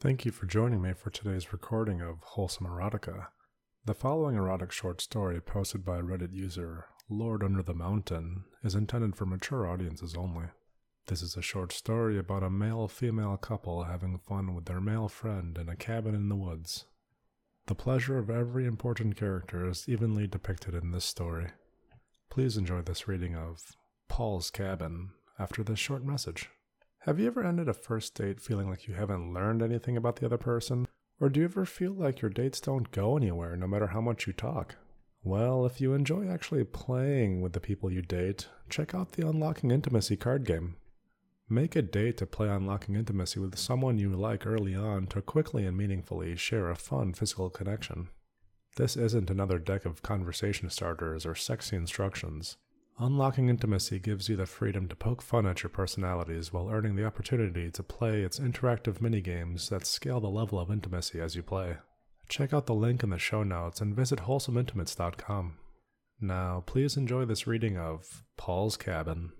Thank you for joining me for today's recording of Wholesome Erotica. The following erotic short story posted by Reddit user Lord Under the Mountain is intended for mature audiences only. This is a short story about a male-female couple having fun with their male friend in a cabin in the woods. The pleasure of every important character is evenly depicted in this story. Please enjoy this reading of Paul's Cabin after this short message. Have you ever ended a first date feeling like you haven't learned anything about the other person? Or do you ever feel like your dates don't go anywhere no matter how much you talk? Well, if you enjoy actually playing with the people you date, check out the Unlocking Intimacy card game. Make a date to play Unlocking Intimacy with someone you like early on to quickly and meaningfully share a fun physical connection. This isn't another deck of conversation starters or sexy instructions. Unlocking Intimacy gives you the freedom to poke fun at your personalities while earning the opportunity to play its interactive minigames that scale the level of intimacy as you play. Check out the link in the show notes and visit wholesomeintimates.com. Now, please enjoy this reading of Paul's Cabin.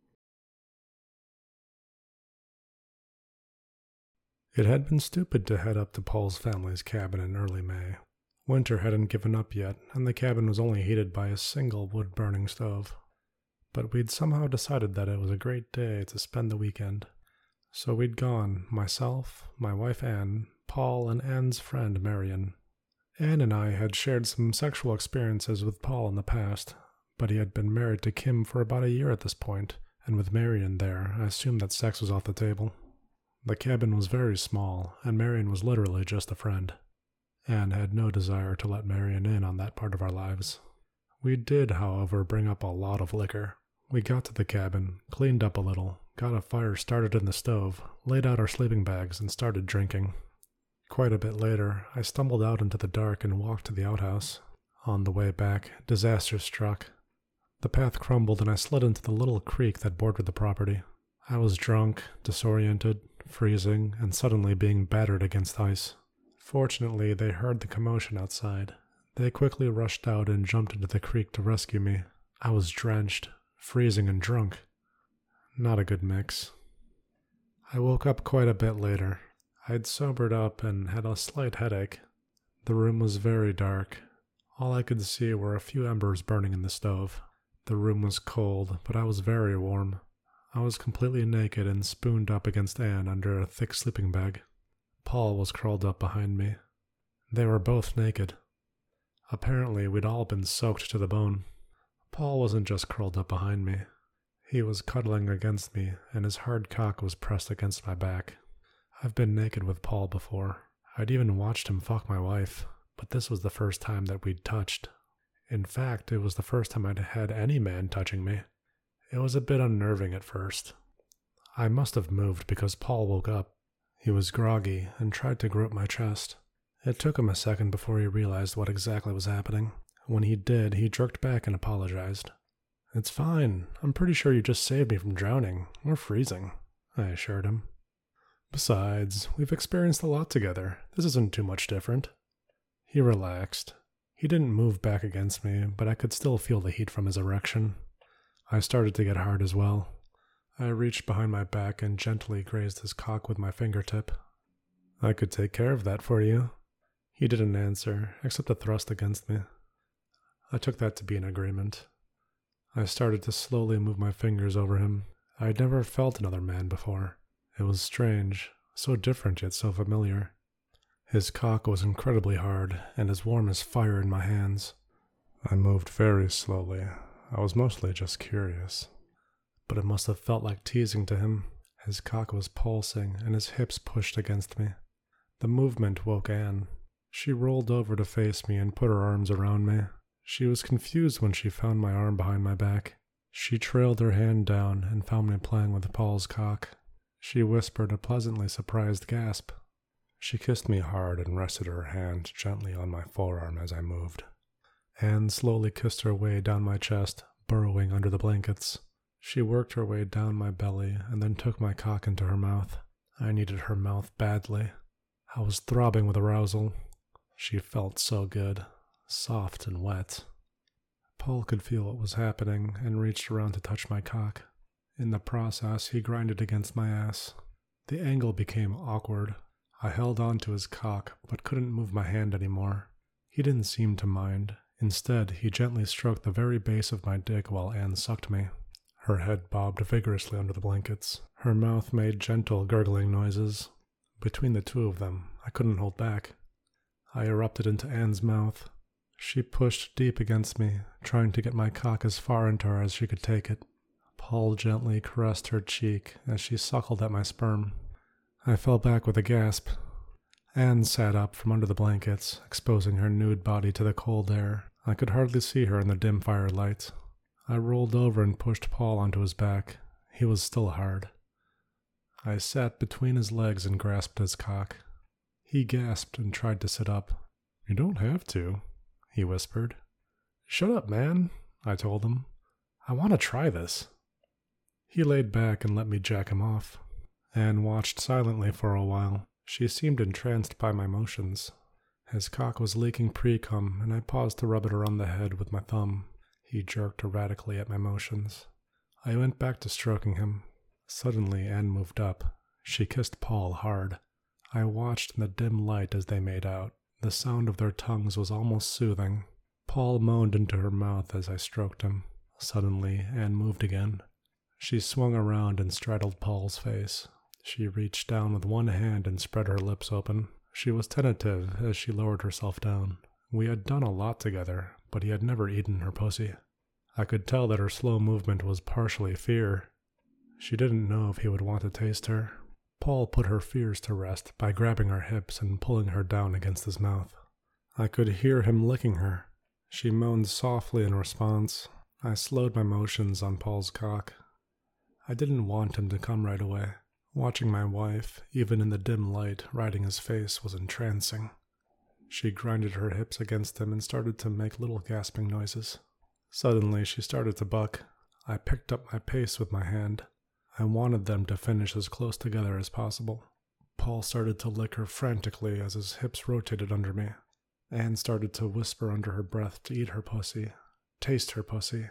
It had been stupid to head up to Paul's family's cabin in early May. Winter hadn't given up yet, and the cabin was only heated by a single wood-burning stove. But we'd somehow decided that it was a great day to spend the weekend. So we'd gone, myself, my wife Anne, Paul, and Anne's friend Marion. Anne and I had shared some sexual experiences with Paul in the past, but he had been married to Kim for about a year at this point, and with Marion there, I assumed that sex was off the table. The cabin was very small, and Marion was literally just a friend. Anne had no desire to let Marion in on that part of our lives. We did, however, bring up a lot of liquor. We got to the cabin, cleaned up a little, got a fire started in the stove, laid out our sleeping bags, and started drinking. Quite a bit later, I stumbled out into the dark and walked to the outhouse. On the way back, disaster struck. The path crumbled and I slid into the little creek that bordered the property. I was drunk, disoriented, freezing, and suddenly being battered against ice. Fortunately, they heard the commotion outside. They quickly rushed out and jumped into the creek to rescue me. I was drenched, freezing, and drunk. Not a good mix. I woke up quite a bit later. I'd sobered up and had a slight headache. The room was very dark. All I could see were a few embers burning in the stove. The room was cold, but I was very warm. I was completely naked and spooned up against Anne under a thick sleeping bag. Paul was curled up behind me. They were both naked. Apparently, we'd all been soaked to the bone. Paul wasn't just curled up behind me. He was cuddling against me, and his hard cock was pressed against my back. I've been naked with Paul before. I'd even watched him fuck my wife, but this was the first time that we'd touched. In fact, it was the first time I'd had any man touching me. It was a bit unnerving at first. I must have moved because Paul woke up. He was groggy and tried to grip my chest. It took him a second before he realized what exactly was happening. When he did, he jerked back and apologized. "It's fine. I'm pretty sure you just saved me from drowning or freezing," I assured him. "Besides, we've experienced a lot together. This isn't too much different." He relaxed. He didn't move back against me, but I could still feel the heat from his erection. I started to get hard as well. I reached behind my back and gently grazed his cock with my fingertip. "I could take care of that for you." He didn't answer, except a thrust against me. I took that to be an agreement. I started to slowly move my fingers over him. I'd never felt another man before. It was strange, so different yet so familiar. His cock was incredibly hard, and as warm as fire in my hands. I moved very slowly. I was mostly just curious. But it must have felt like teasing to him. His cock was pulsing, and his hips pushed against me. The movement woke Anne. She rolled over to face me and put her arms around me. She was confused when she found my arm behind my back. She trailed her hand down and found me playing with Paul's cock. She whispered a pleasantly surprised gasp. She kissed me hard and rested her hand gently on my forearm as I moved. Anne slowly kissed her way down my chest, burrowing under the blankets. She worked her way down my belly and then took my cock into her mouth. I needed her mouth badly. I was throbbing with arousal. She felt so good, soft and wet. Paul could feel what was happening and reached around to touch my cock. In the process, he grinded against my ass. The angle became awkward. I held on to his cock, but couldn't move my hand anymore. He didn't seem to mind. Instead, he gently stroked the very base of my dick while Anne sucked me. Her head bobbed vigorously under the blankets. Her mouth made gentle, gurgling noises. Between the two of them, I couldn't hold back. I erupted into Anne's mouth. She pushed deep against me, trying to get my cock as far into her as she could take it. Paul gently caressed her cheek as she suckled at my sperm. I fell back with a gasp. Anne sat up from under the blankets, exposing her nude body to the cold air. I could hardly see her in the dim firelight. I rolled over and pushed Paul onto his back. He was still hard. I sat between his legs and grasped his cock. He gasped and tried to sit up. "You don't have to," he whispered. "Shut up, man," I told him. "I want to try this." He laid back and let me jack him off. Anne watched silently for a while. She seemed entranced by my motions. His cock was leaking pre-cum, and I paused to rub it around the head with my thumb. He jerked erratically at my motions. I went back to stroking him. Suddenly, Anne moved up. She kissed Paul hard. I watched in the dim light as they made out. The sound of their tongues was almost soothing. Paul moaned into her mouth as I stroked him. Suddenly, Anne moved again. She swung around and straddled Paul's face. She reached down with one hand and spread her lips open. She was tentative as she lowered herself down. We had done a lot together, but he had never eaten her pussy. I could tell that her slow movement was partially fear. She didn't know if he would want to taste her. Paul put her fears to rest by grabbing her hips and pulling her down against his mouth. I could hear him licking her. She moaned softly in response. I slowed my motions on Paul's cock. I didn't want him to come right away. Watching my wife, even in the dim light, riding his face was entrancing. She grinded her hips against him and started to make little gasping noises. Suddenly, she started to buck. I picked up my pace with my hand. I wanted them to finish as close together as possible. Paul started to lick her frantically as his hips rotated under me. Anne started to whisper under her breath to eat her pussy, taste her pussy.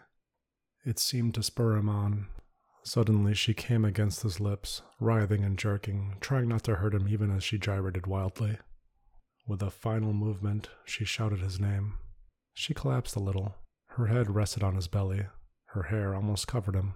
It seemed to spur him on. Suddenly, she came against his lips, writhing and jerking, trying not to hurt him even as she gyrated wildly. With a final movement, she shouted his name. She collapsed a little. Her head rested on his belly. Her hair almost covered him.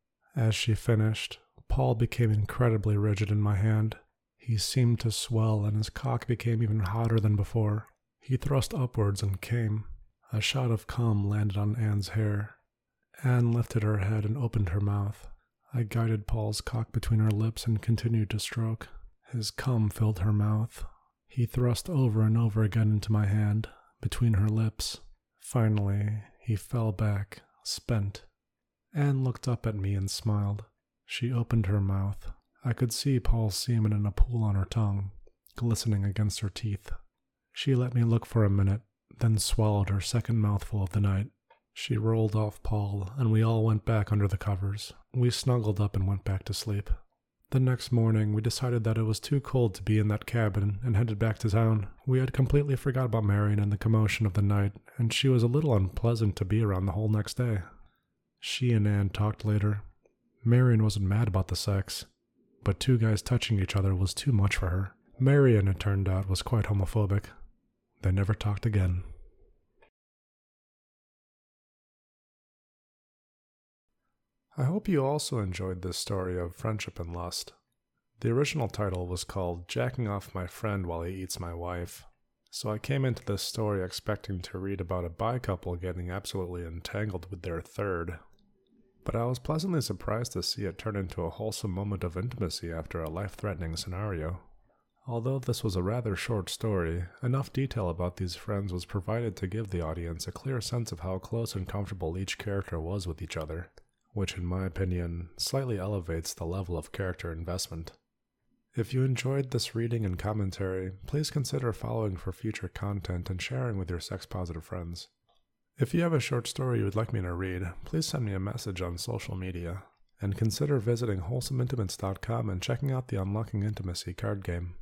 As she finished, Paul became incredibly rigid in my hand. He seemed to swell, and his cock became even hotter than before. He thrust upwards and came. A shot of cum landed on Anne's hair. Anne lifted her head and opened her mouth. I guided Paul's cock between her lips and continued to stroke. His cum filled her mouth. He thrust over and over again into my hand, between her lips. Finally, he fell back, spent. Anne looked up at me and smiled. She opened her mouth. I could see Paul's semen in a pool on her tongue, glistening against her teeth. She let me look for a minute, then swallowed her second mouthful of the night. She rolled off Paul, and we all went back under the covers. We snuggled up and went back to sleep. The next morning, we decided that it was too cold to be in that cabin and headed back to town. We had completely forgot about Marion and the commotion of the night, and she was a little unpleasant to be around the whole next day. She and Anne talked later. Marion wasn't mad about the sex, but two guys touching each other was too much for her. Marion, it turned out, was quite homophobic. They never talked again. I hope you also enjoyed this story of friendship and lust. The original title was called Jacking Off My Friend While He Eats My Wife, so I came into this story expecting to read about a bi couple getting absolutely entangled with their third. But I was pleasantly surprised to see it turn into a wholesome moment of intimacy after a life-threatening scenario. Although this was a rather short story, enough detail about these friends was provided to give the audience a clear sense of how close and comfortable each character was with each other, which in my opinion slightly elevates the level of character investment. If you enjoyed this reading and commentary, please consider following for future content and sharing with your sex-positive friends. If you have a short story you would like me to read, please send me a message on social media, and consider visiting WholesomeIntimates.com and checking out the Unlocking Intimacy card game.